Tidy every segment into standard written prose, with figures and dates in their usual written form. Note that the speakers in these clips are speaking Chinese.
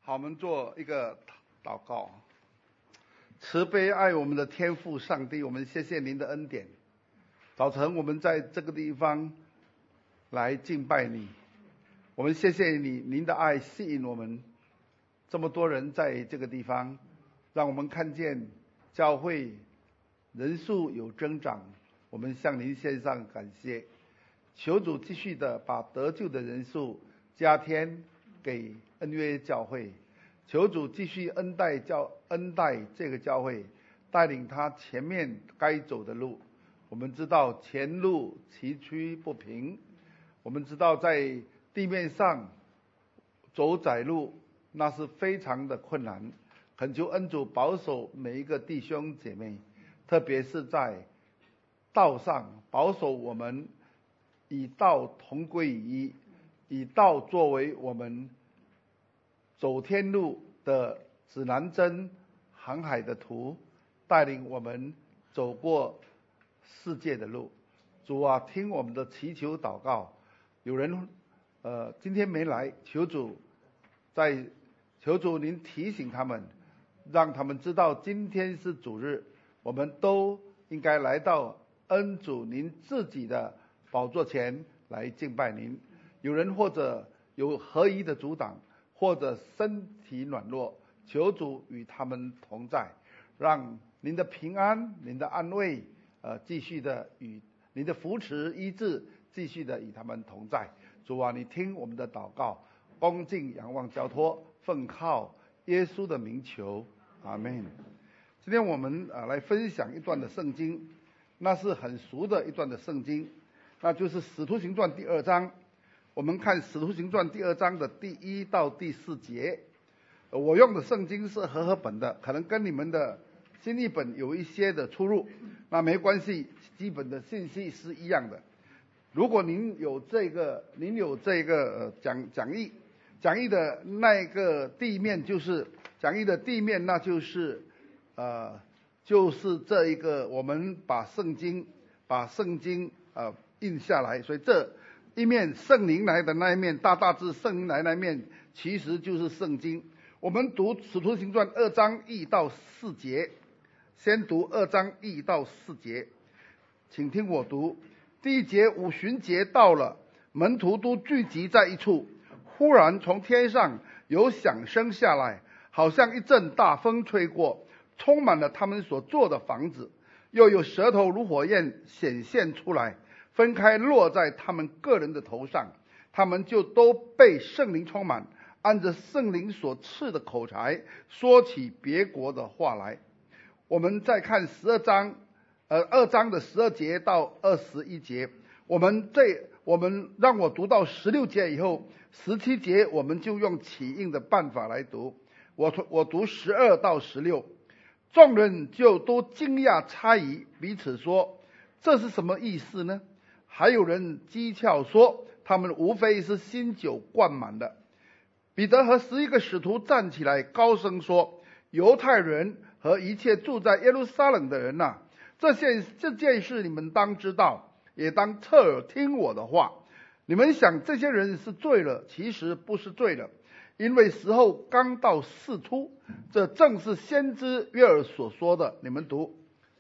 好，我们做一个祷告。慈悲爱我们的天父上帝，我们谢谢您的恩典。早晨我们在这个地方来敬拜你，我们谢谢你，您的爱吸引我们这么多人在这个地方，让我们看见教会人数有增长，我们向您献上感谢。求主继续的把得救的人数加添给恩约教会，求主继续恩待这个教会，带领他前面该走的路。我们知道前路崎岖不平，我们知道在地面上走窄路那是非常的困难，恳求恩主保守每一个弟兄姐妹，特别是在道上保守我们以道同归于一，以道作为我们走天路的指南针，航海的图，带领我们走过世界的路。主啊，听我们的祈求祷告。有人今天没来，求主您提醒他们，让他们知道今天是主日，我们都应该来到恩主您自己的宝座前来敬拜您。有人或者有合一的阻挡，或者身体软弱，求主与他们同在，让您的平安、您的安慰继续的与您的扶持医治继续的与他们同在。主啊，你听我们的祷告，恭敬仰望交托，奉靠耶稣的名求，阿们。今天我们来分享一段的圣经，那是很熟的一段的圣经，那就是使徒行传第2章。我们看使徒行传第2章的第1到第4节。我用的圣经是和合本的，可能跟你们的新译本有一些的出入，那没关系，基本的信息是一样的。如果您有这个讲义的那个地面，就是讲义的地面，那就是这一个我们把圣经印下来，所以这一面圣灵来的那一面，大致圣灵来的那一面其实就是圣经。我们读使徒行传2章1到4节，先读2章1到4节，请听我读。第1节，五旬节到了，门徒都聚集在一处，忽然从天上有响声下来，好像一阵大风吹过，充满了他们所住的房子，又有舌头如火焰显现出来，分开落在他们个人的头上，他们就都被圣灵充满，按着圣灵所赐的口才说起别国的话来。我们再看2章的12节到21节，让我读到16节以后，17节我们就用起印的办法来读。我读12到16，众人就都惊讶猜疑，彼此说这是什么意思呢？还有人讥诮说他们无非是新酒灌满的。彼得和11个使徒站起来高声说，犹太人和一切住在耶路撒冷的人哪，这件事你们当知道，也当侧耳听我的话。你们想这些人是醉了，其实不是醉了，因为时候刚到4初，这正是先知约珥所说的。你们读。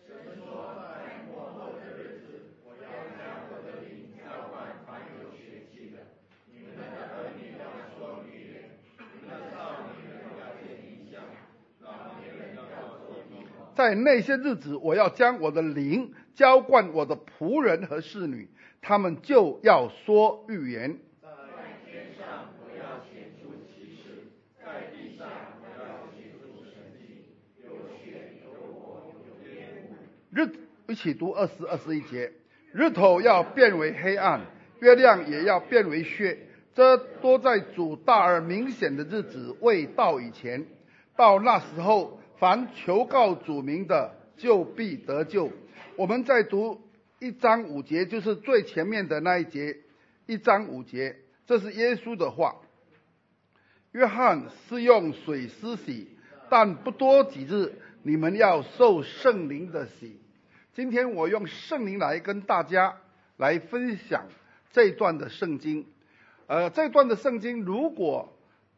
在那些日子，我要将我的灵浇灌我的仆人和侍女，他们就要说预言。 在天上我要显出奇事，在地上我要显出神迹，有血有火有烟雾。 一起读20、21节。日头要变为黑暗，月亮也要变为血，这都在主大而明显的日子未到以前。到那时候，凡求告主名的，就必得救。我们再读1章5节，就是最前面的那一节，1章5节，这是耶稣的话。约翰是用水施洗，但不多几日，你们要受圣灵的洗。今天我用圣灵来跟大家来分享这段的圣经。这段的圣经如果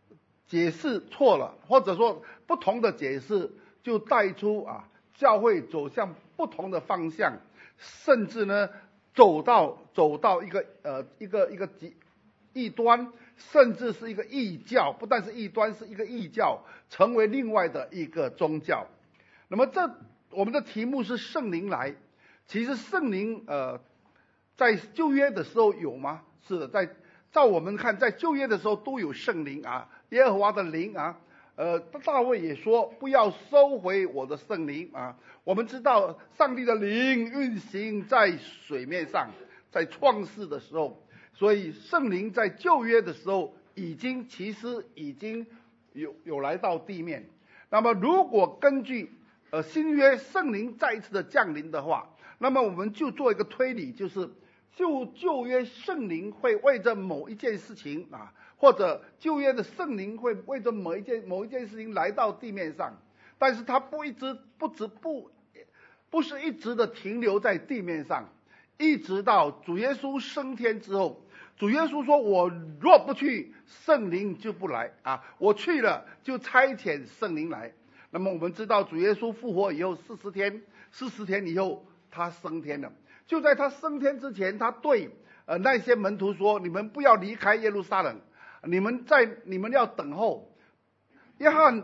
解释错了，或者说不同的解释，就带出教会走向不同的方向，甚至呢走到一个异端，甚至是一个异教，不但是异端，是一个异教，成为另外的一个宗教。那么我们的题目是圣灵来，其实圣灵在旧约的时候有吗？是的，照我们看，在旧约的时候都有圣灵耶和华的灵大卫也说不要收回我的圣灵我们知道上帝的灵运行在水面上，在创世的时候，所以圣灵在旧约的时候其实已经有来到地面。那么如果根据新约圣灵再一次的降临的话，那么我们就做一个推理，就是旧约圣灵会为着某一件事情或者旧约的圣灵会为着某一件事情来到地面上，但是他不是一直的停留在地面上，一直到主耶稣升天之后。主耶稣说我若不去，圣灵就不来我去了就差遣圣灵来。那么我们知道主耶稣复活以后40天以后他升天了。就在他升天之前，他对那些门徒说，你们不要离开耶路撒冷，你们要等候约翰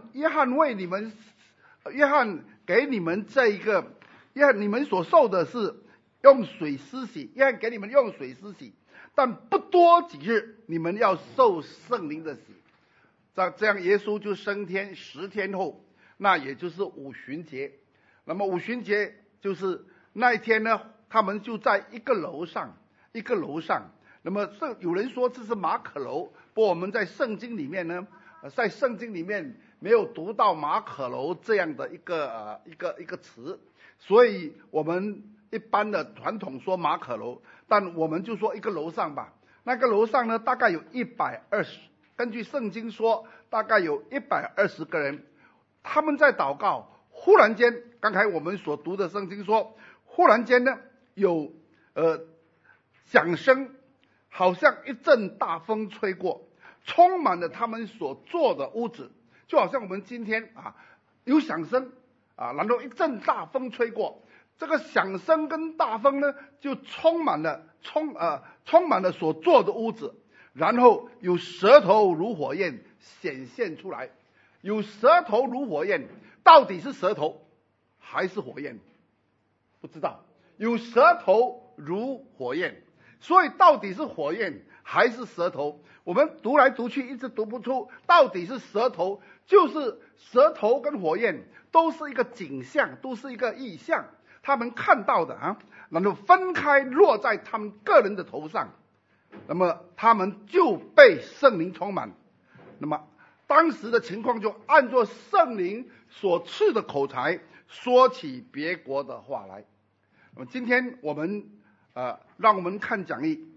给你们你们所受的是用水施洗，约翰给你们用水施洗，但不多几日你们要受圣灵的洗。这样耶稣就升天10天后，那也就是五旬节。那么五旬节就是那一天呢，他们就在一个楼上。那么有人说这是马可楼，不过我们在圣经里面呢，没有读到马可楼这样的一个词，所以我们一般的传统说马可楼，但我们就说一个楼上吧。那个楼上呢，大概有120，根据圣经说大概有120个人，他们在祷告。忽然间，刚才我们所读的圣经说，忽然间呢有响声，好像一阵大风吹过，充满了他们所坐的屋子，就好像我们今天有响声然后一阵大风吹过，这个响声跟大风呢就充满了所坐的屋子，然后有舌头如火焰显现出来。有舌头如火焰，到底是舌头还是火焰？不知道。有舌头如火焰，所以到底是火焰还是舌头？我们读来读去一直读不出到底是舌头，就是舌头跟火焰都是一个景象，都是一个意象，他们看到的然后分开落在他们个人的头上，那么他们就被圣灵充满。那么当时的情况就按照圣灵所赐的口才说起别国的话来。那么今天我们让我们看讲义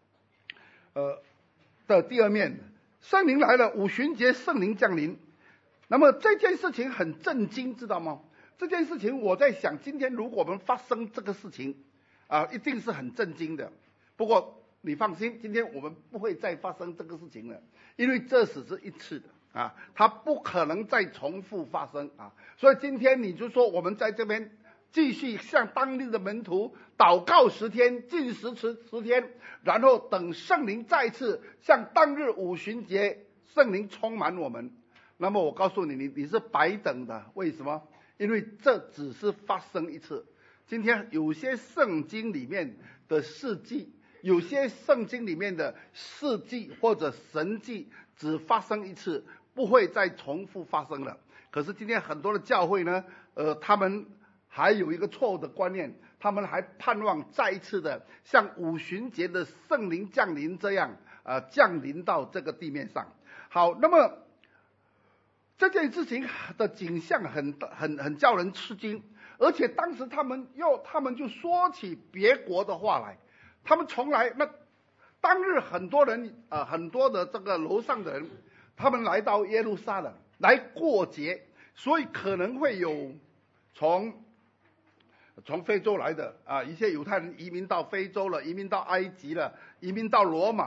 的第二面，圣灵来了，五旬节圣灵降临。那么这件事情很震惊，知道吗？这件事情我在想，今天如果我们发生这个事情一定是很震惊的。不过你放心，今天我们不会再发生这个事情了，因为这只是一次的它不可能再重复发生所以今天你就说我们在这边继续向当日的门徒祷告10天，禁食10天，然后等圣灵再次像当日五旬节圣灵充满我们。那么我告诉你是白等的。为什么？因为这只是发生一次。今天有些圣经里面的事迹，有些圣经里面的事迹或者神迹只发生一次，不会再重复发生了。可是今天很多的教会呢他们还有一个错误的观念，他们还盼望再一次的像五旬节的圣灵降临这样降临到这个地面上。好，那么这件事情的景象很叫人吃惊，而且当时他们就说起别国的话来。他们从来当日很多人很多的这个楼上的人，他们来到耶路撒冷来过节，所以可能会有从非洲来的一些犹太人移民到非洲了，移民到埃及了，移民到罗马了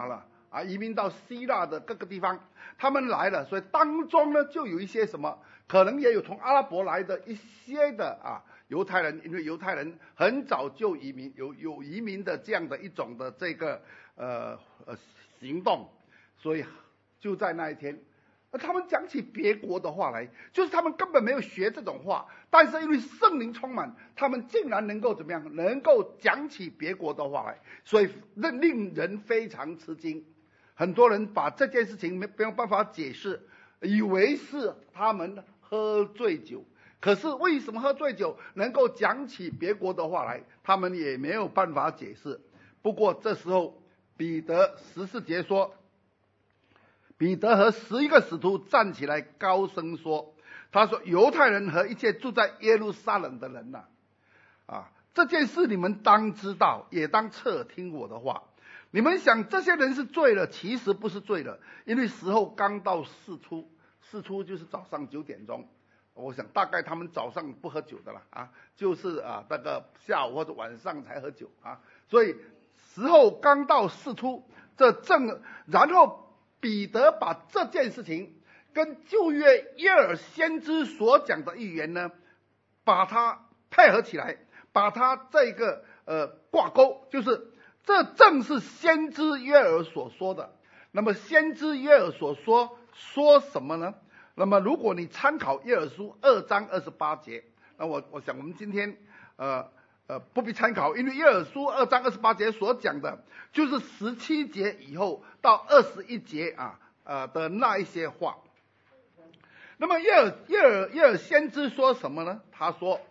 移民到希腊的各个地方，他们来了，所以当中呢就有一些什么，可能也有从阿拉伯来的一些的犹太人，因为犹太人很早就移民，有移民的这样的一种的这个行动，所以就在那一天，他们讲起别国的话来，就是他们根本没有学这种话，但是因为圣灵充满，他们竟然能够怎么样，能够讲起别国的话来，所以令人非常吃惊。很多人把这件事情没有办法解释，以为是他们喝醉酒。可是为什么喝醉酒能够讲起别国的话来，他们也没有办法解释。不过这时候彼得14节说，彼得和11个使徒站起来高声说，他说，犹太人和一切住在耶路撒冷的人这件事你们当知道，也当侧听我的话。你们想这些人是醉了，其实不是醉了，因为时候刚到巳初就是早上9点钟。我想大概他们早上不喝酒的了就是那个下午或者晚上才喝酒所以时候刚到巳初，然后彼得把这件事情跟旧约耶尔先知所讲的预言呢，把它配合起来，把它这个挂钩，就是这正是先知约尔所说的。那么先知约尔所说什么呢？那么如果你参考耶尔书2章28节，那我想我们今天不必参考，因为耶尔书2章28节所讲的就是17节以后到21节的那一些话。那么耶尔先知说什么呢？他说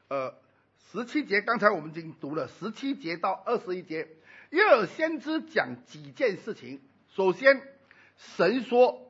17节刚才我们已经读了，17节到21节，耶尔先知讲几件事情。首先，神说，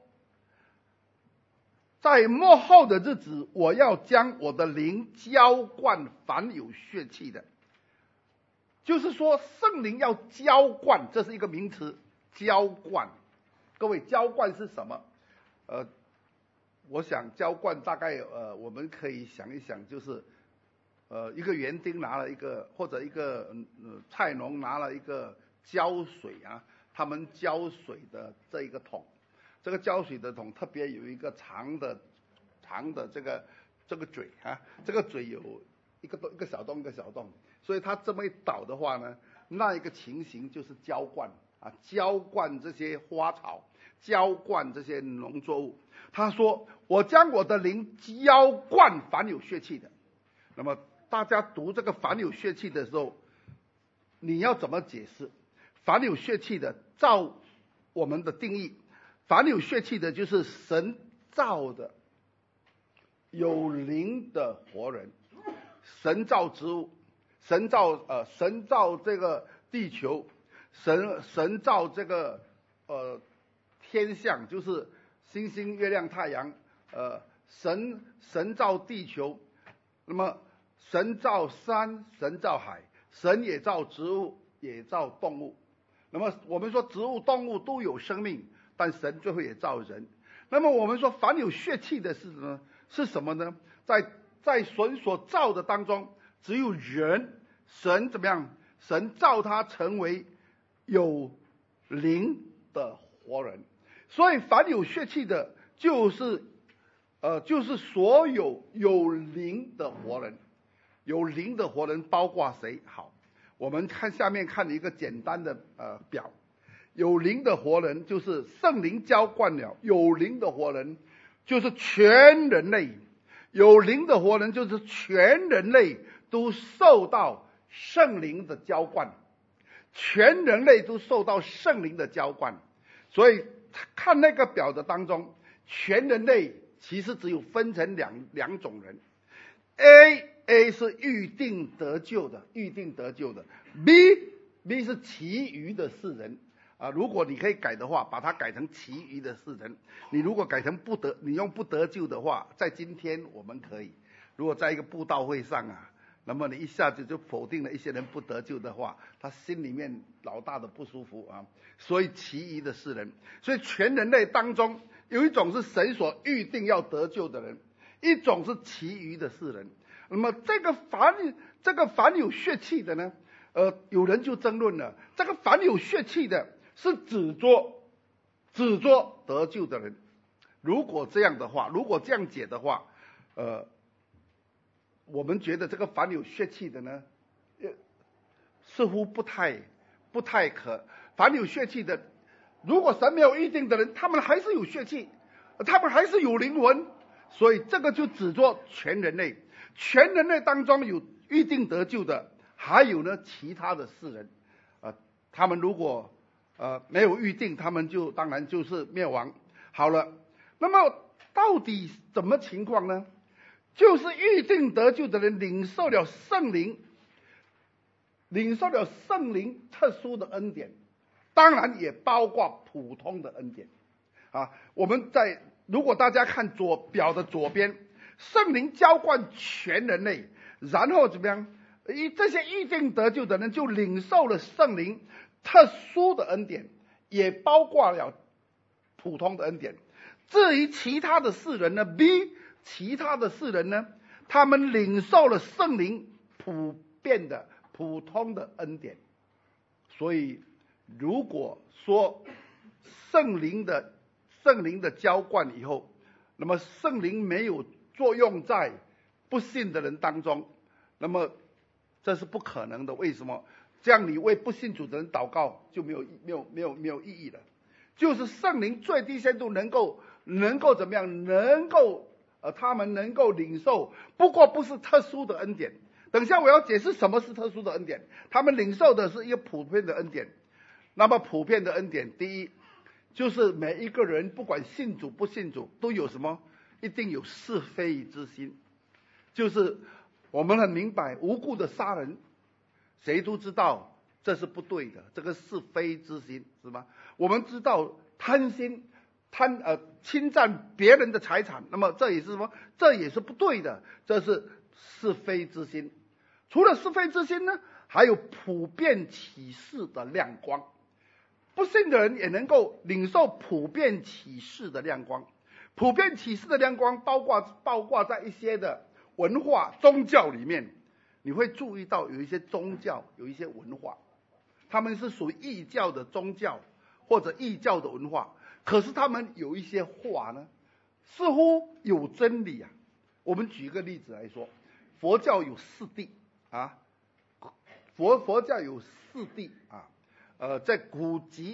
在末后的日子，我要将我的灵浇灌凡有血气的。就是说圣灵要浇灌，这是一个名词，浇灌。各位，浇灌是什么？我想浇灌大概我们可以想一想，就是一个园丁拿了一个，或者一个菜农拿了一个浇水他们浇水的这一个桶，这个浇水的桶特别有一个长的这个嘴这个嘴有一个小洞一个小洞，所以它这么一倒的话呢，那一个情形就是浇灌浇灌这些花草，浇灌这些农作物。他说，我将我的灵浇灌凡有血气的。那么大家读这个凡有血气的时候，你要怎么解释？凡有血气的，照我们的定义，凡有血气的就是神造的有灵的活人。神造植物，神造这个地球，神造这个天象，就是星星、月亮、太阳，神造地球，那么神造山，神造海，神也造植物，也造动物。那么我们说植物、动物都有生命，但神最后也造人。那么我们说凡有血气的是什么呢？在神所造的当中，只有人，神怎么样？神造他成为有灵的活人。所以凡有血气的，就是所有有灵的活人。有灵的活人包括谁？好，我们看下面看一个简单的表。有灵的活人就是圣灵浇灌了，有灵的活人就是全人类，有灵的活人就是全人类都受到圣灵的浇灌，全人类都受到圣灵的浇灌。所以看那个表的当中，全人类其实只有分成两种人。A 是预定得救的，B 是其余的世人如果你可以改的话，把它改成其余的世人。你如果改成你用不得救的话，在今天我们可以，如果在一个布道会上那么你一下子就否定了一些人不得救的话，他心里面老大的不舒服所以其余的世人，所以全人类当中有一种是神所预定要得救的人，一种是其余的世人。那么这个凡有血气的呢，有人就争论了，这个凡有血气的是指着指着得救的人。如果这样的话，如果这样解的话，我们觉得这个凡有血气的呢，似乎不太可。凡有血气的，如果神没有预定的人，他们还是有血气，他们还是有灵魂，所以这个就指着全人类。全人类当中有预定得救的，还有呢其他的世人，他们如果没有预定，他们就当然就是灭亡。好了，那么到底怎么情况呢？就是预定得救的人领受了圣灵特殊的恩典，当然也包括普通的恩典啊。如果大家看表的左边，圣灵浇灌全人类，然后怎么样？这些预定得救的人就领受了圣灵特殊的恩典，也包括了普通的恩典。至于其他的世人呢，其他的世人呢，他们领受了圣灵普通的恩典。所以如果说圣灵的浇灌以后，那么圣灵没有作用在不信的人当中，那么这是不可能的。为什么？这样你为不信主的人祷告就没有意义了。就是圣灵最低限度能够怎么样？他们能够领受，不过不是特殊的恩典。等一下我要解释什么是特殊的恩典。他们领受的是一个普遍的恩典。那么普遍的恩典，第一就是每一个人不管信主不信主都有什么？一定有是非之心。就是我们很明白，无故的杀人，谁都知道这是不对的，这个是非之心，是吧？我们知道贪心，侵占别人的财产，那么这也是什么？这也是不对的，这是是非之心。除了是非之心呢，还有普遍启示的亮光。不信的人也能够领受普遍启示的亮光。普遍启示的亮光包括在一些的文化宗教里面，你会注意到有一些宗教有一些文化，他们是属于异教的宗教或者异教的文化，可是他们有一些话呢，似乎有真理啊。我们举一个例子来说，佛教有四谛啊，佛教有四谛啊，在苦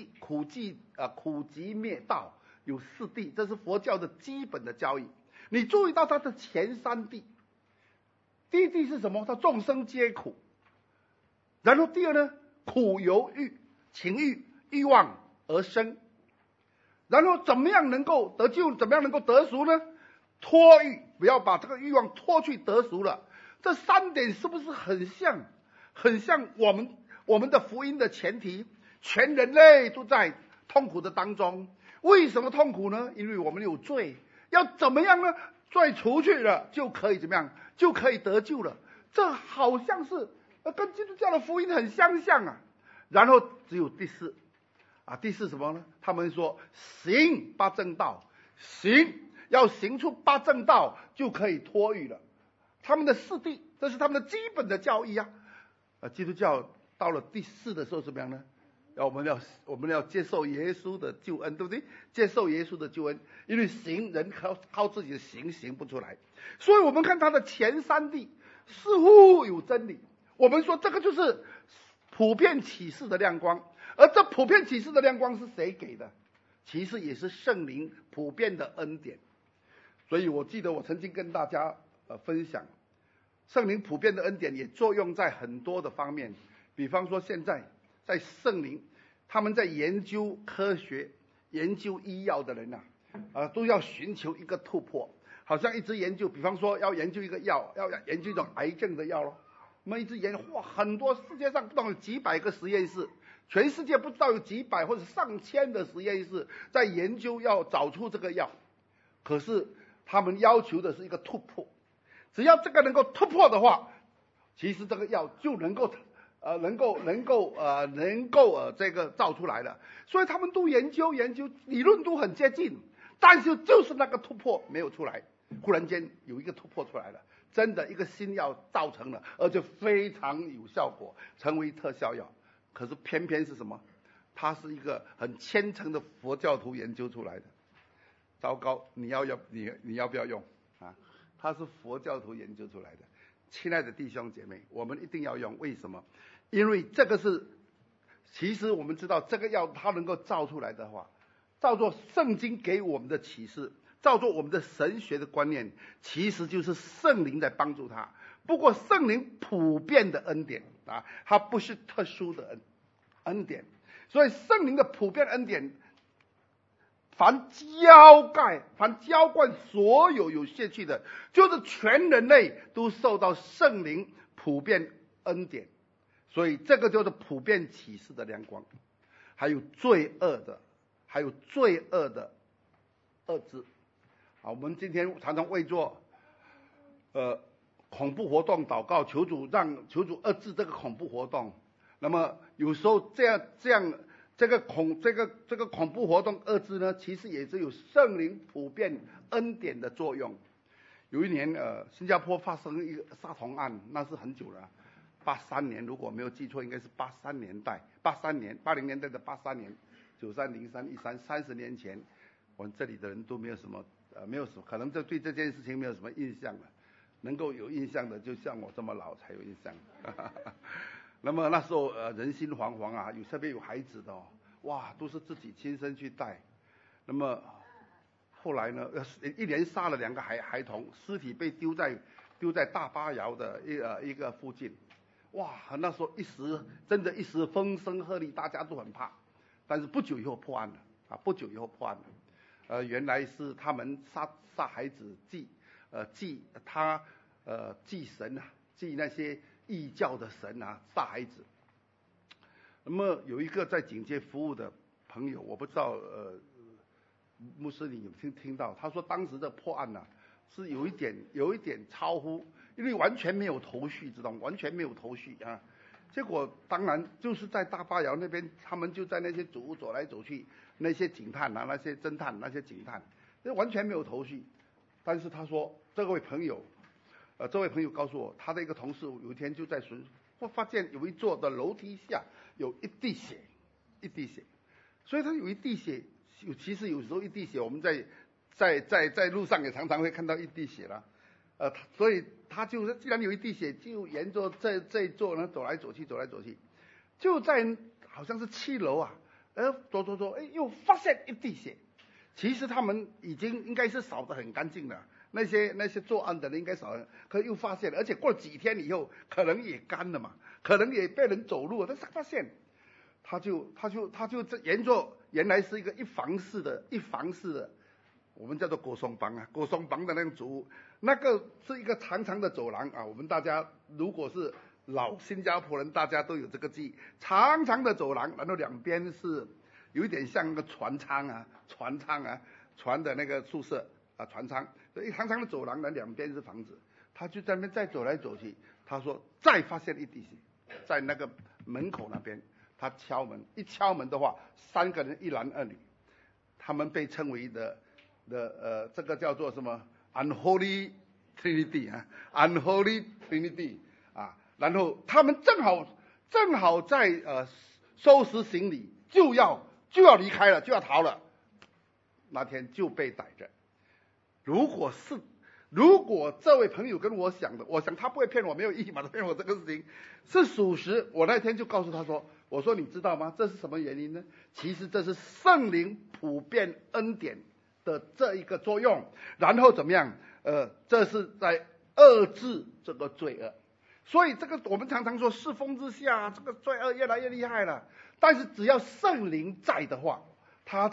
集灭道有四谛，这是佛教的基本的教义。你注意到它的前三谛，第一谛是什么？它众生皆苦。然后第二呢，苦由情欲望而生。然后怎么样能够得救？怎么样能够得赎呢？脱欲，不要把这个欲望脱去得赎了。这三点是不是很像我们的福音的前提？全人类都在痛苦的当中。为什么痛苦呢？因为我们有罪。要怎么样呢？罪除去了就可以怎么样？就可以得救了。这好像是跟基督教的福音很相像啊。然后只有第四什么呢？他们说行八正道，要行出八正道就可以脱欲了。他们的四谛，这是他们的基本的教义啊。基督教到了第四的时候怎么样呢？我们要接受耶稣的救恩，对不对？接受耶稣的救恩，因为人靠自己的行不出来，所以我们看他的前三谛似乎有真理。我们说这个就是普遍启示的亮光，而这普遍启示的亮光是谁给的？其实也是圣灵普遍的恩典。所以我记得我曾经跟大家分享，圣灵普遍的恩典也作用在很多的方面。比方说现在在圣灵，他们在研究科学、研究医药的人都要寻求一个突破，好像一直研究，比方说要研究一个药，要研究一种癌症的药咯。我们一直研究，很多世界上不知道有几百个实验室，全世界不知道有几百或者上千的实验室在研究要找出这个药。可是他们要求的是一个突破，只要这个能够突破的话，其实这个药就能够这个造出来了。所以他们都研究，理论都很接近，但是就是那个突破没有出来。忽然间有一个突破出来了，真的一个新药造成了，而且非常有效果，成为特效药。可是偏偏是什么？ 他是一个很虔诚的佛教徒研究出来的。糟糕，你要不要用啊？他是佛教徒研究出来的。亲爱的弟兄姐妹，我们一定要用。为什么？因为这个是，其实我们知道这个药它能够造出来的话，照做圣经给我们的启示，照做我们的神学的观念，其实就是圣灵在帮助他。不过圣灵普遍的恩典啊，它不是特殊的恩典。所以圣灵的普遍恩典，凡浇灌所有有血气的，就是全人类都受到圣灵普遍恩典。所以这个就是普遍启示的亮光。还有罪恶的恶知。我们今天常常为做恐怖活动祷告，求主遏制这个恐怖活动。那么有时候这样这个恐怖活动遏制呢，其实也是有圣灵普遍恩典的作用。有一年新加坡发生一个杀童案，那是很久了，83年，如果没有记错，应该是80年代的83年，93、03、13 30年前，我们这里的人都没有什么可能对这件事情没有什么印象了。能够有印象的，就像我这么老才有印象。那么那时候人心惶惶啊，特别有孩子的哇，都是自己亲身去带。那么后来呢，一连杀了2个孩童，尸体被丢在大巴窑的一个附近。哇，那时候一时风声鹤唳，大家都很怕。但是不久以后破案了。原来是他们杀孩子祭神啊，祭那些异教的神啊，杀孩子。那么有一个在警界服务的朋友，我不知道牧师你有听到，他说当时的破案是有一点超乎，因为完全没有头绪，知道吗？完全没有头绪啊。结果当然就是在大巴窑那边，他们就在那些主屋走来走去，那些警探啊，那些侦探，那些警探，完全没有头绪。但是他说，这位朋友告诉我，他的一个同事有一天就在会发现有一座的楼梯下有一滴血，所以他有一滴血，其实有时候一滴血，我们在路上也常常会看到一滴血啦。所以他就是既然有一滴血，就沿着这一座呢走来走去，就在好像是7楼啊，走，又发现一滴血。其实他们应该是扫得很干净了，那些作案的人应该扫了，可又发现了，而且过了几天以后，可能也干了嘛，可能也被人走路了，但是发现，他就沿着原来是一房式的，我们叫做国松房的那种主屋，那个是一个长长的走廊啊。我们大家如果是老新加坡人，大家都有这个记忆，长长的走廊，然后两边是有一点像那个船舱啊，船的那个宿舍啊，船舱，所以长长的走廊的两边是房子，他就在那边再走来走去。他说再发现一滴血，在那个门口那边，他敲门，一敲门的话，3个人一男2女，他们被称为这个叫做什么 Unholy Trinity 啊 ，Unholy Trinity 啊，然后他们正好在收拾行李，就要离开了，就要逃了，那天就被逮着。如果这位朋友跟我想的，我想他不会骗我，没有意义嘛，他骗我这个事情是属实。我那天就告诉他说，我说你知道吗？这是什么原因呢？其实这是圣灵普遍恩典的这一个作用，然后怎么样？这是在遏制这个罪恶。所以这个我们常常说世风之下，这个罪恶越来越厉害了。但是只要圣灵在的话，他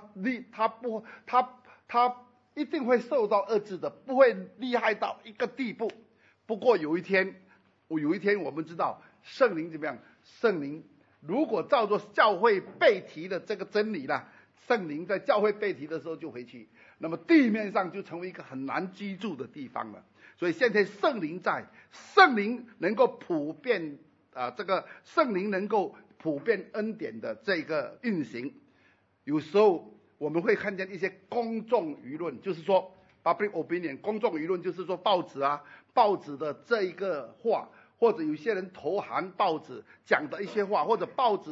一定会受到遏制的，不会厉害到一个地步。不过有一天我们知道圣灵怎么样？圣灵如果照着教会背题的这个真理啦，圣灵在教会背题的时候就回去，那么地面上就成为一个很难居住的地方了。所以现在圣灵在，圣灵能够普遍这个圣灵能够普遍恩典的这个运行。有时候我们会看见一些公众舆论，就是说 public opinion， 公众舆论就是说报纸的这一个话，或者有些人投函报纸讲的一些话，或者报纸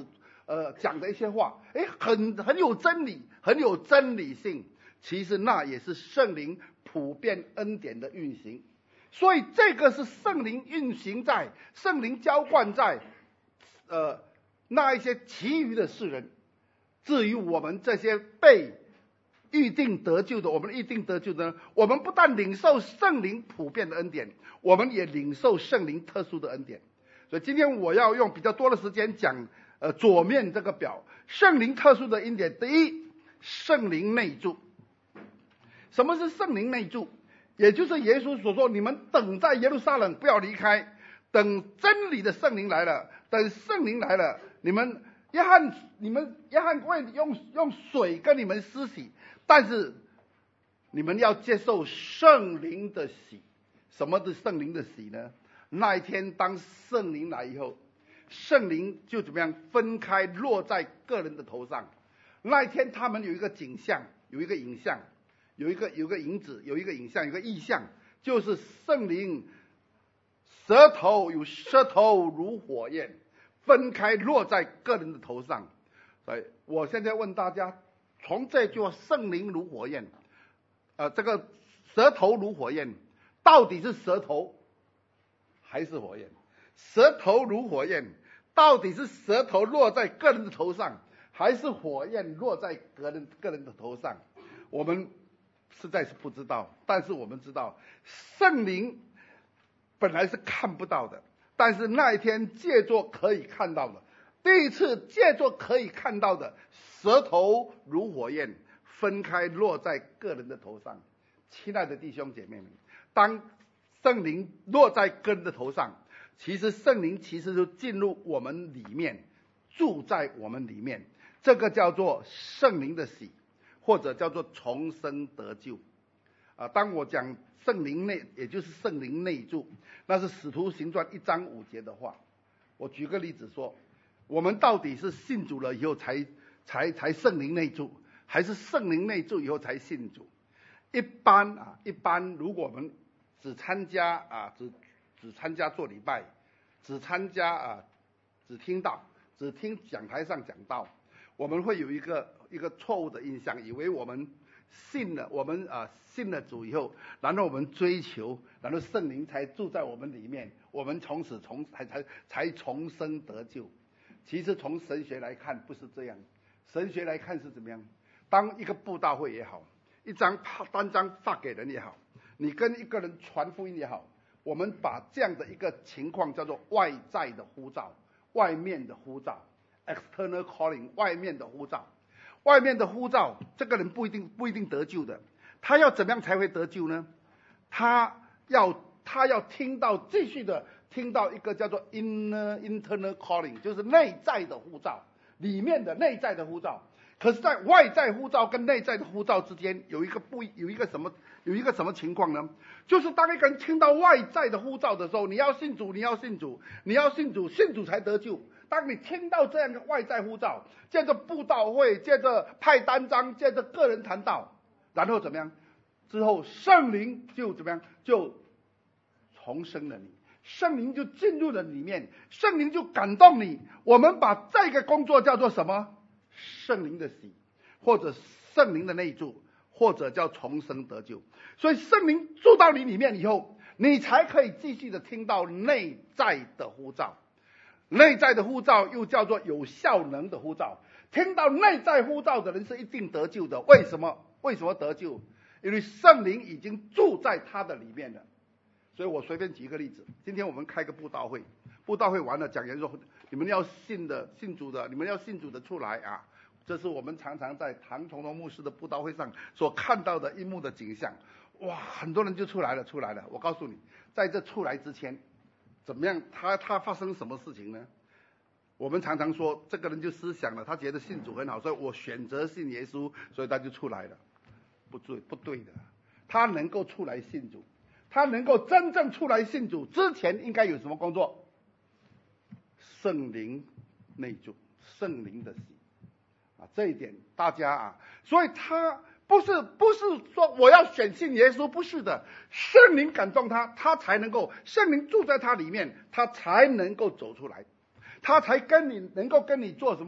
讲的一些话，很有真理，很有真理性。其实那也是圣灵普遍恩典的运行。所以这个是圣灵运行在，圣灵浇灌在那一些其余的世人。至于我们这些被预定得救的，我们预定得救的呢，我们不但领受圣灵普遍的恩典，我们也领受圣灵特殊的恩典。所以今天我要用比较多的时间讲左面这个表，圣灵特殊的恩典。第一，圣灵内住。什么是圣灵内住？也就是耶稣所说，你们等在耶路撒冷，不要离开，等真理的圣灵来了，等圣灵来了，你们约翰会用水跟你们施洗，但是你们要接受圣灵的洗。什么是圣灵的洗呢？那一天当圣灵来以后，圣灵就怎么样分开落在个人的头上。那一天他们有一个景象，有一个影像，有一个影子，有一个影像，有一个意象，就是圣灵舌头如火焰，分开落在个人的头上。所以我现在问大家，从这句话圣灵如火焰，这个舌头如火焰，到底是舌头还是火焰？舌头如火焰，到底是舌头落在个人的头上，还是火焰落在个人的头上？我们实在是不知道。但是我们知道，圣灵本来是看不到的，但是那一天借着可以看到的，第一次借着可以看到的，舌头如火焰，分开落在个人的头上。亲爱的弟兄姐妹们，当圣灵落在个人的头上，其实圣灵就进入我们里面，住在我们里面，这个叫做圣灵的洗，或者叫做重生得救。当我讲圣灵内，也就是圣灵内住，那是使徒行传1章5节的话。我举个例子说，我们到底是信主了以后才圣灵内住，还是圣灵内住以后才信主？一般如果我们只参加做礼拜，只听道，只听讲台上讲道，我们会有一个错误的印象，以为我们信了主以后，然后我们追求，然后圣灵才住在我们里面，我们从此才重生得救。其实从神学来看不是这样，神学来看是怎么样？当一个布道会也好，一张单张发给人也好，你跟一个人传福音也好，我们把这样的一个情况叫做外在的呼召，外面的呼召 ，external calling， 外面的呼召。外面的呼召，这个人不一定得救的。他要怎么样才会得救呢？他要继续的听到一个叫做 internal calling， 就是内在的呼召，里面的内在的呼召。可是在外在呼召跟内在的呼召之间有一个什么情况呢？就是当一个人听到外在的呼召的时候，你要信主才得救。当你听到这样的外在呼召，借着布道会，借着派单张，借着个人谈道，然后怎么样？之后圣灵就怎么样？就重生了你，圣灵就进入了里面，圣灵就感动你。我们把这个工作叫做什么？圣灵的洗，或者圣灵的内住，或者叫重生得救。所以圣灵住到你里面以后，你才可以继续的听到内在的呼召。内在的呼召又叫做有效能的呼召。听到内在呼召的人是一定得救的。为什么得救？因为圣灵已经住在他的里面了。所以我随便举一个例子，今天我们开个布道会，布道会完了，讲员说你们要信主的，你们要信主的出来啊！这是我们常常在唐崇荣牧师的布道会上所看到的一幕的景象。哇，很多人就出来了。我告诉你，在这出来之前，怎么样？他发生什么事情呢？我们常常说，这个人就思想了，他觉得信主很好，所以我选择信耶稣，所以他就出来了。不对的，他能够出来信主，他能够真正出来信主之前，应该有什么工作？圣灵内住，圣灵的洗啊，这一点大家啊，所以他不是说我要选信耶稣，不是的，圣灵感动他，他才能够，圣灵住在他里面，他才能够走出来，他才能够跟你做什么？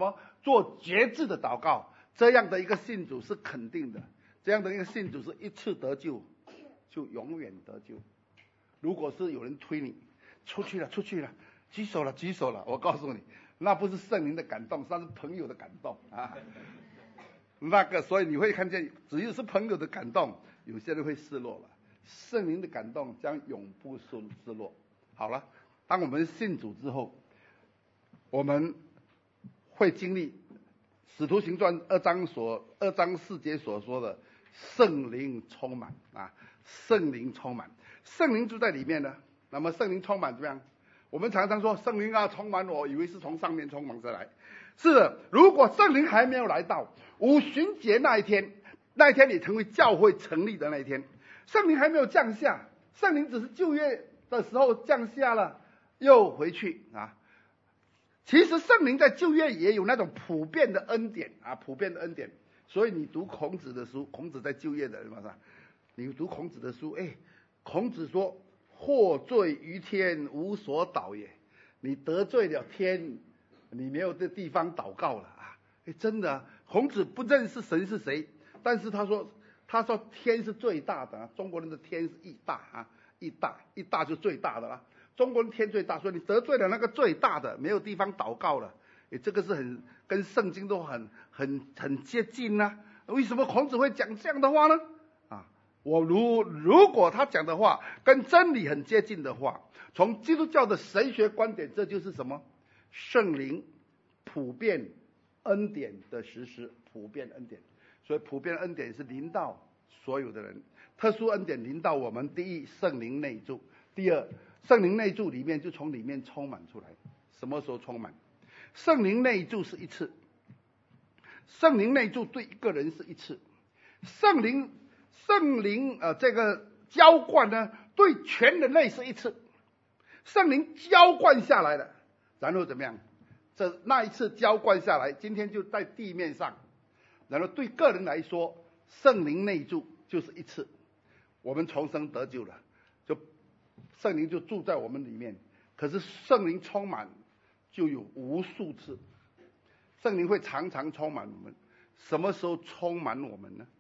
做节制的祷告，这样的一个信主是肯定的，这样的一个信主是一次得救就永远得救。如果是有人推你出去了，举手了，我告诉你，那不是圣灵的感动，那是朋友的感动啊。所以你会看见，只有是朋友的感动，有些人会失落了。圣灵的感动将永不失落。好了，当我们信主之后，我们会经历使徒行传2章4节所说的圣灵充满啊，圣灵充满，圣灵就在里面呢。那么圣灵充满怎么样？我们常常说圣灵啊充满我，以为是从上面充满下来。是的，如果圣灵还没有来到五旬节那一天你成为教会成立的那一天，圣灵还没有降下，圣灵只是旧约的时候降下了又回去啊。其实圣灵在旧约也有那种普遍的恩典啊，普遍的恩典。所以你读孔子的书，孔子在旧约的人嘛，是吧？你读孔子的书，孔子说获罪于天，无所祷也。你得罪了天，你没有这地方祷告了啊！真的啊，孔子不认识神是谁，但是他说天是最大的啊，中国人的天是义大啊，义大就最大的啦。中国人天最大，所以你得罪了那个最大的，没有地方祷告了。这个是跟圣经都很接近啊。为什么孔子会讲这样的话呢？如果他讲的话跟真理很接近的话，从基督教的神学观点，这就是什么？圣灵普遍恩典的实施，普遍恩典。所以普遍恩典是临到所有的人，特殊恩典临到我们。第一，圣灵内住；第二，圣灵内住里面就从里面充满出来。什么时候充满？圣灵内住是一次，圣灵内住对一个人是一次，圣灵这个浇灌呢，对全人类是一次。圣灵浇灌下来了，然后怎么样？那一次浇灌下来，今天就在地面上。然后对个人来说，圣灵内住就是一次，我们重生得救了，就圣灵就住在我们里面。可是圣灵充满就有无数次，圣灵会常常充满我们。什么时候充满我们呢？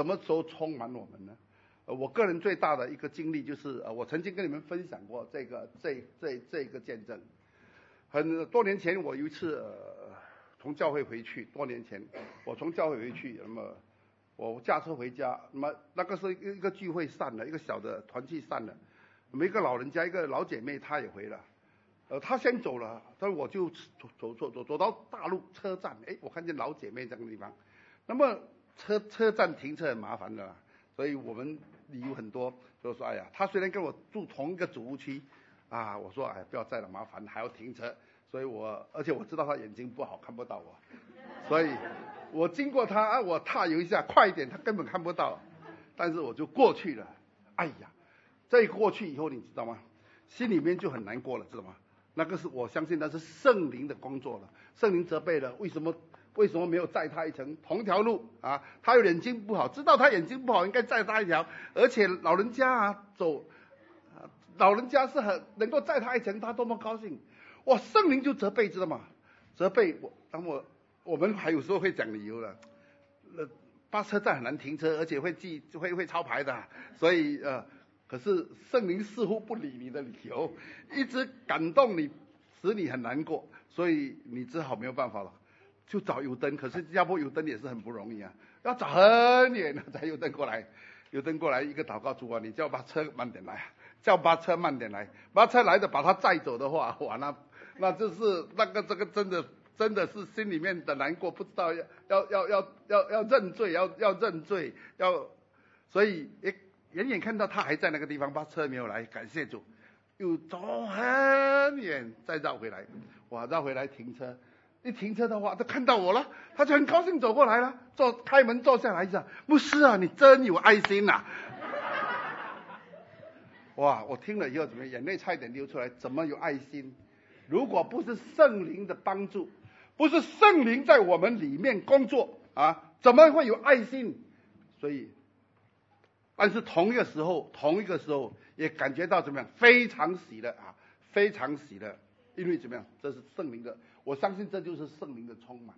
我个人最大的一个经历就是，我曾经跟你们分享过这个见证。很多年前，我有一次从教会回去，那么我驾车回家，那么那个是一个聚会散了，一个小的团契散了，我们一个老人家，一个老姐妹，她也回了。他先走了，但我就走到大路车站，我看见老姐妹这个地方。那么车站停车很麻烦的，所以我们理由很多，就说他虽然跟我住同一个主屋区啊，我说不要再了，麻烦还要停车，所以而且我知道他眼睛不好，看不到我，所以我经过他我踏油一下，快一点，他根本看不到，但是我就过去了。这一过去以后，你知道吗？心里面就很难过了，知道吗？那个是我相信那是圣灵的工作了，圣灵责备了，为什么没有载他一程？同条路啊，他有眼睛不好，知道他眼睛不好，应该载他一条，而且老人家老人家是很能够载他一程，他多么高兴！哇，圣灵就责备，知道吗？责备我，我们还有时候会讲理由了，巴士站很难停车，而且会抄牌的，所以可是圣灵似乎不理你的理由，一直感动你，使你很难过，所以你只好没有办法了，就找油灯。可是新加坡油灯也是很不容易啊，要找很远才油灯过来。油灯过来一个祷告，主啊，你叫把车慢点来，叫把车慢点来，把车来的把他载走的话，哇，那就是这个真的是心里面的难过，不知道要认罪，要认罪，所以远看到他还在那个地方，把车没有来，感谢主，又走很远再绕回来，哇，绕回来停车，一停车的话，他看到我了，他就很高兴走过来了，开门坐下来讲，牧师啊，你真有爱心呐！哇，我听了以后怎么眼泪差一点流出来？怎么有爱心？如果不是圣灵的帮助，不是圣灵在我们里面工作啊，怎么会有爱心？所以。但是同一个时候也感觉到怎么样？非常喜乐啊，非常喜乐，因为怎么样？这是圣灵的，我相信这就是圣灵的充满。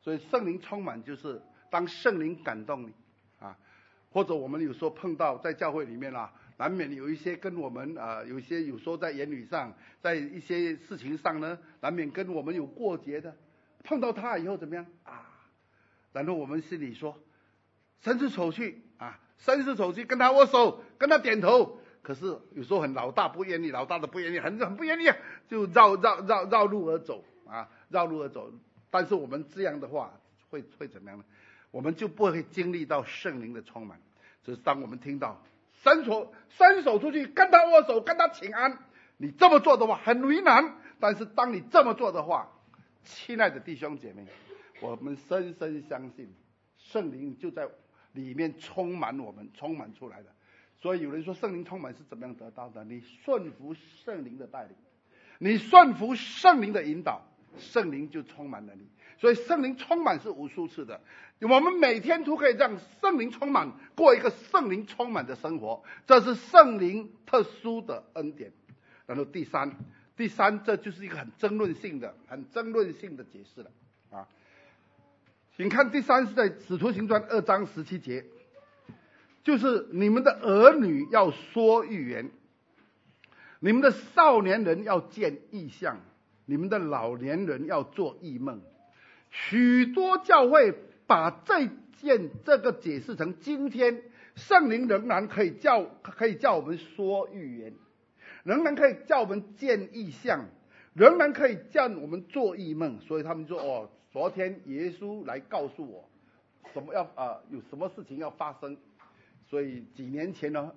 所以圣灵充满就是当圣灵感动你啊，或者我们有时候碰到在教会里面啦，难免有一些跟我们有时候在言语上，在一些事情上呢，难免跟我们有过节的，碰到他以后怎么样啊？然后我们心里说，伸出手去跟他握手，跟他点头。可是有时候很老大不愿意，老大的不愿意，很不愿意，就绕路而走啊，绕路而走。但是我们这样的话会怎么样呢？我们就不会经历到圣灵的充满。就是当我们听到伸手出去跟他握手，跟他请安，你这么做的话很为难。但是当你这么做的话，亲爱的弟兄姐妹，我们深深相信圣灵就在里面充满我们，充满出来的。所以有人说圣灵充满是怎么样得到的？你顺服圣灵的带领，你顺服圣灵的引导，圣灵就充满了你。所以圣灵充满是无数次的，我们每天都可以让圣灵充满，过一个圣灵充满的生活，这是圣灵特殊的恩典。然后第三，这就是一个很争论性的解释了啊。请看第三是在使徒行传2章17节，就是你们的儿女要说预言，你们的少年人要见异象，你们的老年人要做异梦。许多教会把这个解释成今天圣灵仍然可以叫我们说预言，仍然可以叫我们见异象，仍然可以叫我们做异梦。所以他们说昨天耶稣来告诉我有什么事情要发生。所以几年前呢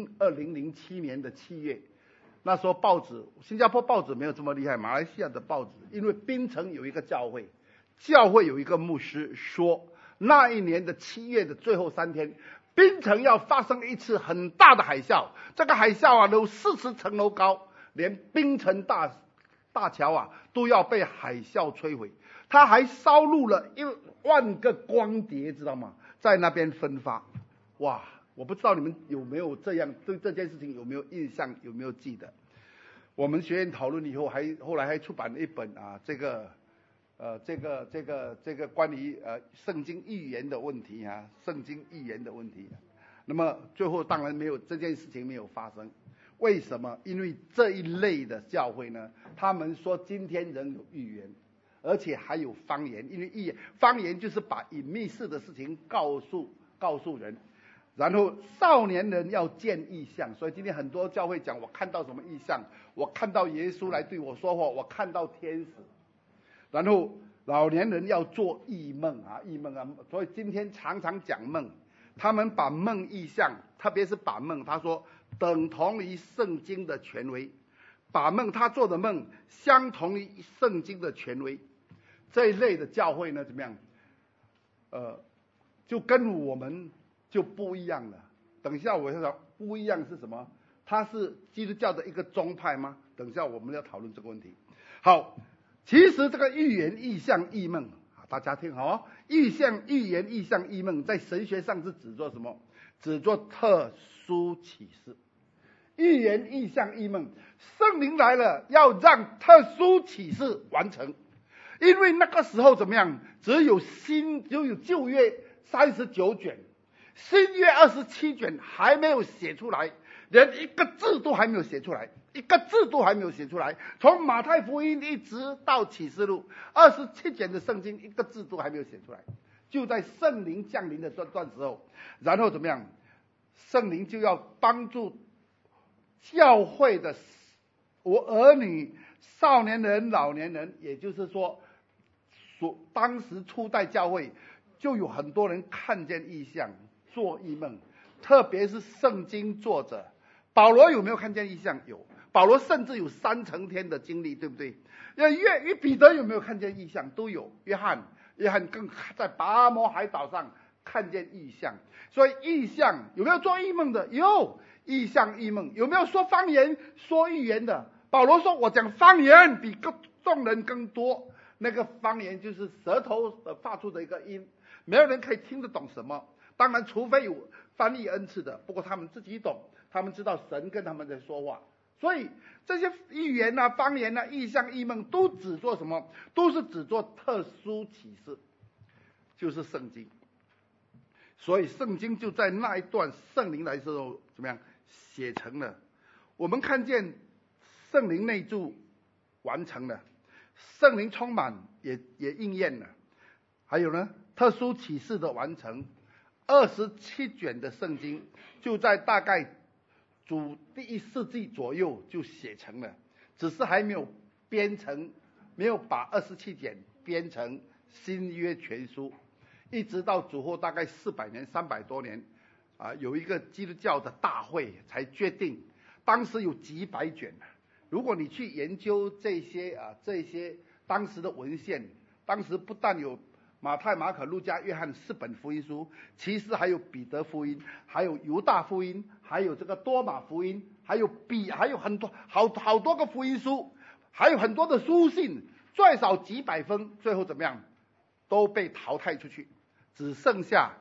，2007年的7月，那时候新加坡报纸没有这么厉害，马来西亚的报纸，因为槟城有一个教会有一个牧师说，那一年的7月的最后3天，槟城要发生一次很大的海啸，这个海啸有40层楼高，连槟城大桥都要被海啸摧毁。他还烧录了1万个光碟，知道吗？在那边分发。哇，我不知道你们有没有对这件事情有没有印象，有没有记得？我们学院讨论以后，后来还出版了一本这个关于圣经预言的问题圣经预言的问题。那么最后当然这件事情没有发生。为什么？因为这一类的教会呢，他们说今天仍有预言，而且还有方言。因为方言就是把隐秘式的事情告诉人。然后少年人要见异象，所以今天很多教会讲我看到什么异象，我看到耶稣来对我说话，我看到天使。然后老年人要做异梦所以今天常常讲梦，他们把梦异象，特别是把梦，他说等同于圣经的权威，把梦他做的梦相同于圣经的权威。这一类的教会呢，怎么样？就跟我们就不一样了。等一下我要讲不一样是什么？它是基督教的一个宗派吗？等一下我们要讨论这个问题。好，其实这个预言、异象、异梦，大家听好预言、异象、异梦，在神学上是指作什么？指作特殊启示。预言、异象、异梦，圣灵来了，要让特殊启示完成。因为那个时候怎么样？只有旧约39卷。新约27卷还没有写出来，连一个字都还没有写出来，从马太福音一直到启示录27卷的圣经，一个字都还没有写出来。就在圣灵降临的这段时候，然后怎么样？圣灵就要帮助教会的儿女、少年人、老年人，也就是说当时初代教会就有很多人看见异象，做异梦，特别是圣经作者保罗有没有看见异象？有，保罗甚至有3层天的经历，对不对？彼得有没有看见异象？都有。约翰更在拔摩海岛上看见异象。所以异象有没有做异梦的？有，异象异梦。有没有说方言、说预言的？保罗说我讲方言比众人更多。那个方言就是舌头发出的一个音，没有人可以听得懂什么。当然除非有翻译恩赐的，不过他们自己懂，他们知道神跟他们在说话。所以这些预言方言异象异梦都只做什么？都是只做特殊启示。 就是圣经。所以圣经就在那一段圣灵来的时候怎么样写成了。我们看见圣灵内住完成了，圣灵充满也应验了。还有呢，特殊启示的完成，27卷的圣经就在大概主第1世纪左右就写成了，只是还没有编成，没有把27卷编成新约全书。一直到主后大概400年300多年有一个基督教的大会才决定，当时有几百卷。如果你去研究这些当时的文献，当时不但有马太、马可、路加、约翰4本福音书，其实还有彼得福音，还有犹大福音，还有这个多马福音，还有很多好多个福音书，还有很多的书信，最少几百封，最后怎么样都被淘汰出去，只剩下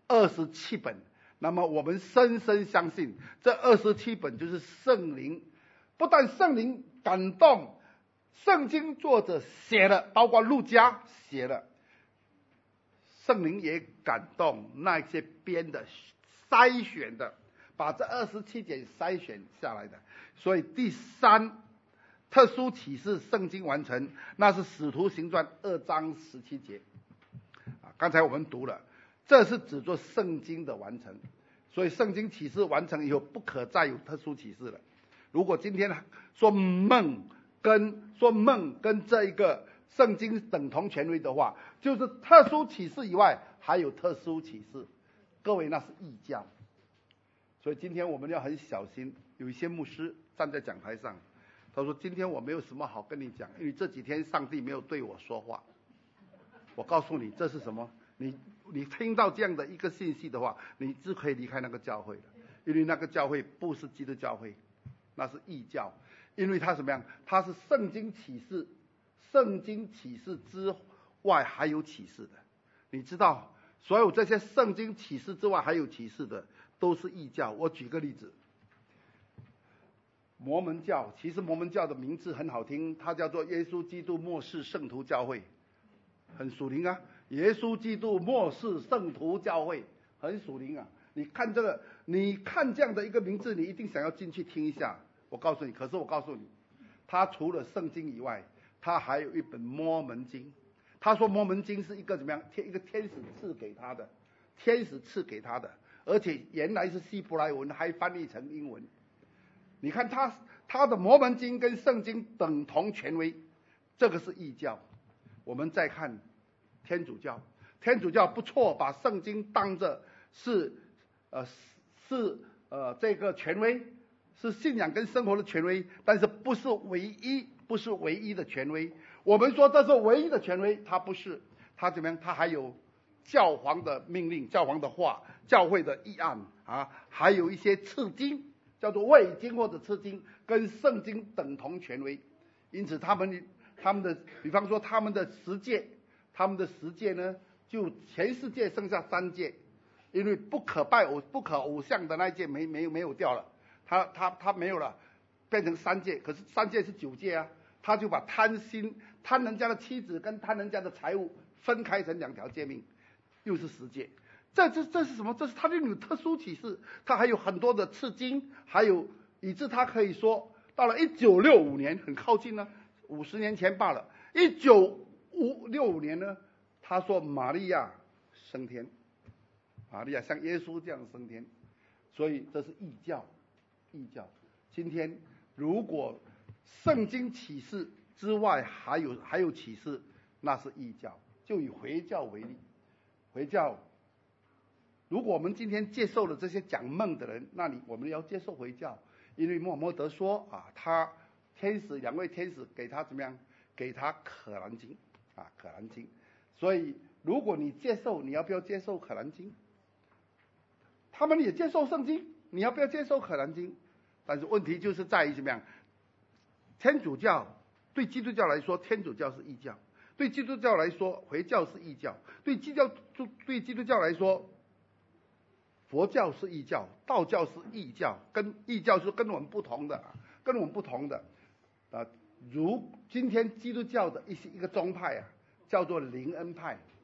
27本。那么我们深深相信，这27本就是圣灵，不但圣灵感动，圣经作者写了，包括路加写了，圣灵也感动那些编的、筛选的，把这27卷筛选下来的。所以第3特殊启示圣经完成，那是使徒行传2章17节。刚才我们读了，这是指做圣经的完成。所以圣经启示完成以后，不可再有特殊启示了。如果今天说梦跟这一个圣经等同权威的话，就是特殊启示以外还有特殊启示，各位那是异教。所以今天我们要很小心。有一些牧师站在讲台上，他说今天我没有什么好跟你讲，因为这几天上帝没有对我说话。我告诉你这是什么，你听到这样的一个信息的话，你就可以离开那个教会了，因为那个教会不是基督教会，那是异教。因为它怎么样，它是圣经启示之外还有启示的。你知道所有这些圣经启示之外还有启示的都是异教。我举个例子，摩门教，其实摩门教的名字很好听，它叫做耶稣基督末世圣徒教会，很属灵啊。耶稣基督末世圣徒教会很属灵啊。你看这样的一个名字，你一定想要进去听一下。可是我告诉你，他除了圣经以外，他还有一本摩门经。他说摩门经是一个怎么样？一个天使赐给他的，而且原来是希伯来文，还翻译成英文。你看他的摩门经跟圣经等同权威，这个是异教。我们再看天主教不错，把圣经当着是这个权威，是信仰跟生活的权威，但是不是唯一的权威。我们说这是唯一的权威，它不是，它怎么样？它还有教皇的命令、教皇的话、教会的议案还有一些次经，叫做未经或者次经，跟圣经等同权威。因此他们的，比方说他们的十诫呢，就全世界剩下3诫，因为不可偶像的那一诫没有掉了，他没有了，变成3诫。可是3诫是9诫啊，他就把贪人家的妻子跟贪人家的财物分开成2条诫命，又是10诫。这是什么？这是他有特殊启示，他还有很多的次经，还有以致他可以说，到了1965年，很靠近呢，50年前罢了。1965年呢，他说玛利亚升天，玛利亚像耶稣这样升天，所以这是异教。今天如果圣经启示之外还有启示，那是异教。就以回教为例，回教，如果我们今天接受了这些讲梦的人，那我们要接受回教，因为穆罕默德说他2位天使给他怎么样？给他可兰经可兰经。所以如果你接受，你要不要接受可兰经？他们也接受圣经，你要不要接受可兰经？但是问题就是在于怎么样？天主教对基督教来说，天主教是异教；对基督教来说，回教是异教；对基督教来说，佛教是异教，道教是异教，跟异教是跟我们不同的。如今天基督教的一个宗派叫做灵恩派。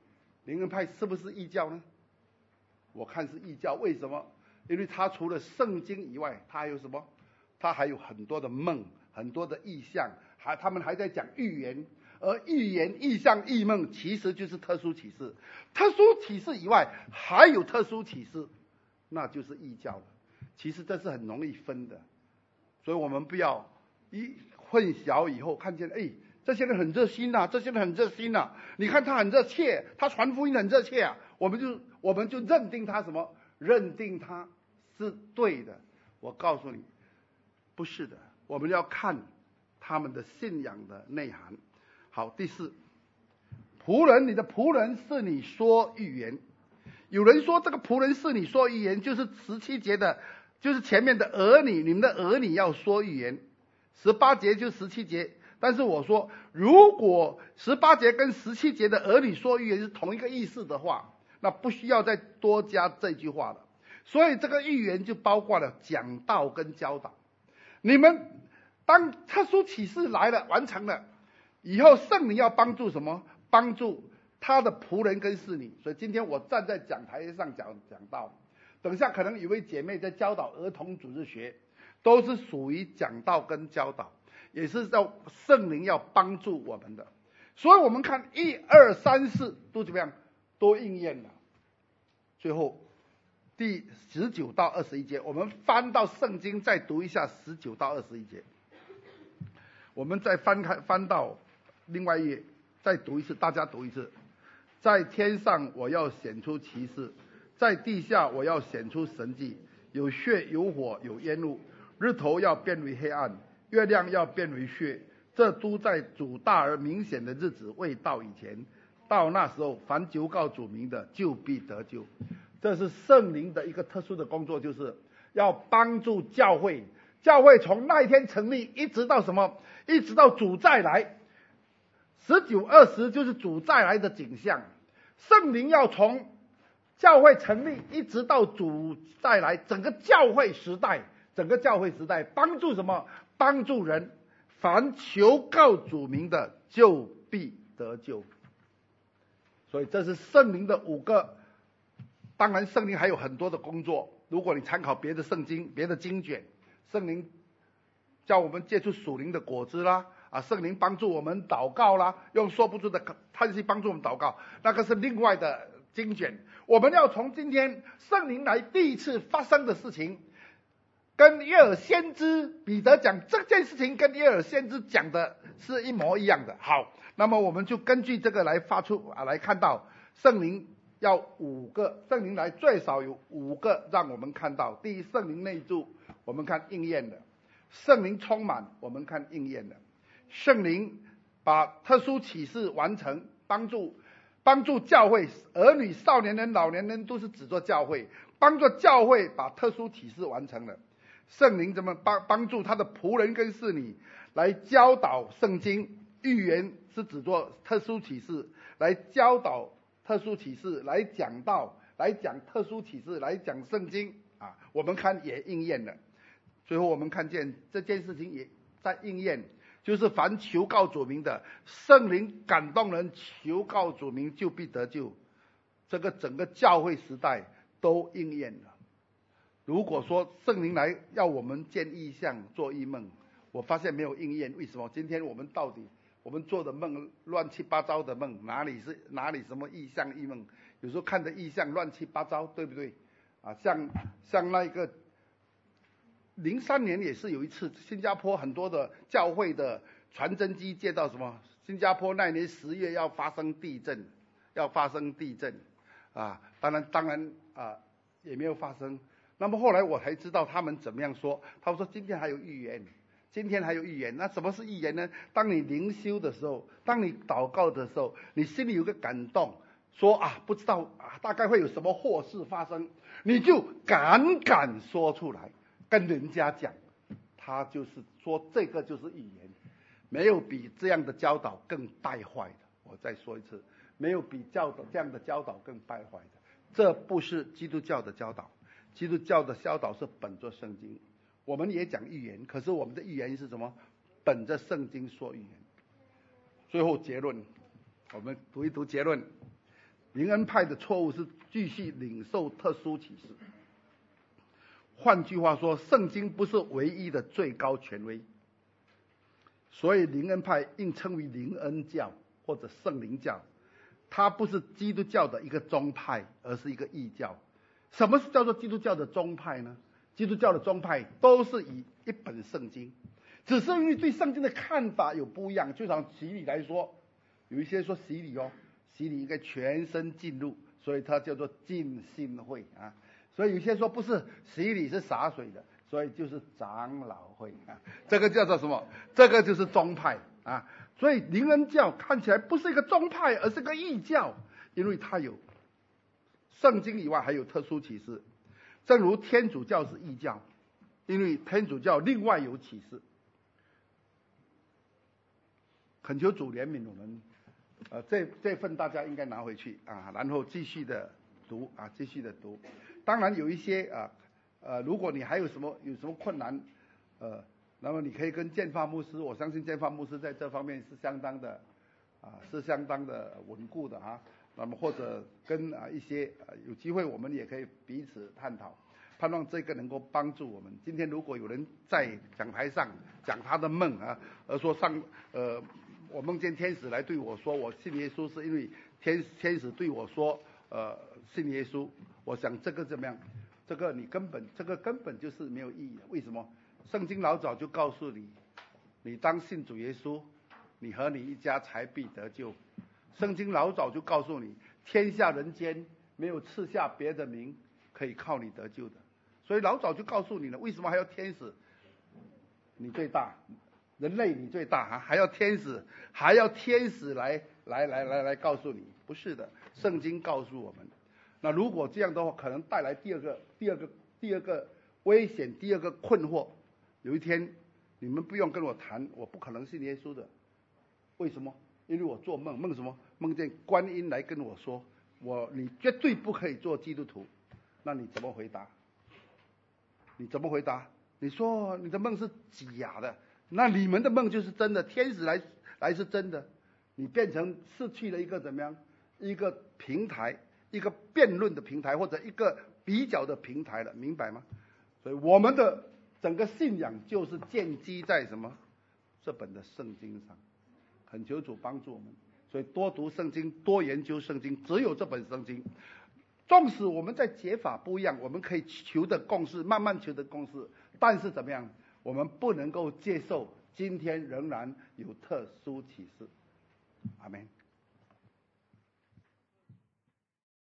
灵恩派是不是异教呢？我看是异教，为什么？因为他除了圣经以外，他还有什么？他还有很多的梦，很多的意象，他们还在讲预言，而预言、意象、异梦其实就是特殊启示。特殊启示以外还有特殊启示，那就是异教了。其实这是很容易分的，所以我们不要一混淆以后看见，这些人很热心呐，这些人很热心呐，你看他很热切，他传福音很热切啊，我们就认定他什么？认定他是对的。我告诉你，不是的，我们要看他们的信仰的内涵。好，第四，仆人，你的仆人是你说预言。有人说这个仆人是你说预言，就是17节的，就是前面的儿女，你们的儿女要说预言。18节就17节，但是我说，如果18节跟17节的儿女说预言是同一个意思的话，那不需要再多加这句话了。所以这个预言就包括了讲道跟教导。你们当特殊启示来了，完成了以后，圣灵要帮助什么？帮助他的仆人跟侍女。所以今天我站在讲台上讲道，等一下可能有位姐妹在教导儿童主日学，都是属于讲道跟教导，也是要圣灵要帮助我们的。所以我们看1、2、3、4都怎么样？都应验了。最后第19到21节，我们翻到圣经再读一下19到21节。我们再翻到另外一页，再读一次，大家读一次。在天上我要显出奇事，在地下我要显出神迹，有血有火有烟雾，日头要变为黑暗，月亮要变为血，这都在主大而明显的日子未到以前。到那时候，凡求告主名的就必得救。这是圣灵的一个特殊的工作，就是要帮助教会。教会从那一天成立一直到什么？一直到主再来。19、20就是主再来的景象。圣灵要从教会成立一直到主再来，整个教会时代帮助什么？帮助人，凡求告主名的就必得救。所以这是圣灵的5个。当然圣灵还有很多的工作，如果你参考别的圣经、别的经卷，圣灵叫我们结出属灵的果子啦，圣灵帮助我们祷告啦，用说不出的叹息帮助我们祷告，那个是另外的经卷。我们要从今天圣灵来第一次发生的事情，跟约珥先知彼得讲这件事情，跟约珥先知讲的是一模一样的。好，那么我们就根据这个来来看到圣灵要5个，圣灵来最少有5个让我们看到。第一，圣灵内住，我们看应验了；圣灵充满，我们看应验了；圣灵把特殊启示完成，帮助教会，儿女、少年人、老年人都是指作教会，帮助教会把特殊启示完成了。圣灵怎么帮助他的仆人跟侍女来教导圣经？预言是指作特殊启示，来教导特殊启示，来讲道，来讲特殊启示，来讲圣经我们看也应验了。最后我们看见这件事情也在应验，就是凡求告主名的，圣灵感动人求告主名就必得救。这个整个教会时代都应验了。如果说圣灵来要我们见异象、做异梦，我发现没有应验。为什么？今天我们到底我们做的梦乱七八糟的梦，哪里什么异象异梦？有时候看的异象乱七八糟，对不对？像那个03年也是有一次，新加坡很多的教会的传真机接到什么？新加坡那年10月要发生地震当然也没有发生。那么后来我才知道他们怎么样说，他们说今天还有预言。那什么是预言呢？当你灵修的时候，当你祷告的时候，你心里有个感动，说不知道大概会有什么祸事发生，你就敢说出来跟人家讲，他就是说这个就是预言。没有比这样的教导更败坏的。我再说一次，没有比这样的教导更败坏的。这不是基督教的教导。基督教的教导是本着圣经，我们也讲预言，可是我们的预言是什么？本着圣经说预言。最后结论，我们读一读结论。 灵恩派的错误是继续领受特殊启示。换句话说，圣经不是唯一的最高权威，所以灵恩派应称为灵恩教或者圣灵教。它不是基督教的一个宗派，而是一个异教。什么是叫做基督教的宗派呢？基督教的宗派都是以一本圣经，只是因为对圣经的看法有不一样。就像洗礼来说，有一些说洗礼应该全身浸入，所以它叫做浸信会啊。所以有些说不是，洗礼是洒水的，所以就是长老会啊。这个叫做什么？这个就是宗派啊。所以灵恩教看起来不是一个宗派，而是个异教，因为它有圣经以外还有特殊启示。正如天主教是异教，因为天主教另外有启示。恳求主怜悯我们，这份大家应该拿回去啊，然后继续的读。当然有一些如果你还有什么困难，那么你可以跟建发牧师，我相信建发牧师在这方面是相当的稳固的啊。那么或者跟一些有机会，我们也可以彼此探讨，盼望这个能够帮助我们。今天如果有人在讲台上讲他的梦啊，而说我梦见天使来对我说，我信耶稣是因为天使对我说信耶稣。我想这个怎么样？这个根本就是没有意义的。为什么？圣经老早就告诉你，你当信主耶稣，你和你一家才必得救。圣经老早就告诉你，天下人间没有赐下别的名可以靠你得救的。所以老早就告诉你了，为什么还要天使？你最大，人类你最大啊，还要天使来告诉你？不是的，圣经告诉我们。那如果这样的话，可能带来第二个危险，第二个困惑。有一天你们不用跟我谈，我不可能信耶稣的。为什么？因为我做梦什么？梦见观音来跟我说，你绝对不可以做基督徒。那你怎么回答？你说你的梦是假的，那你们的梦就是真的，天使来是真的。你变成失去了一个怎么样？一个平台，一个辩论的平台，或者一个比较的平台了，明白吗？所以我们的整个信仰就是建基在什么？这本的圣经上。恳求主帮助我们，所以多读圣经，多研究圣经，只有这本圣经。纵使我们在解法不一样，我们可以求的共识，慢慢求的共识，但是怎么样？我们不能够接受今天仍然有特殊启示。阿们。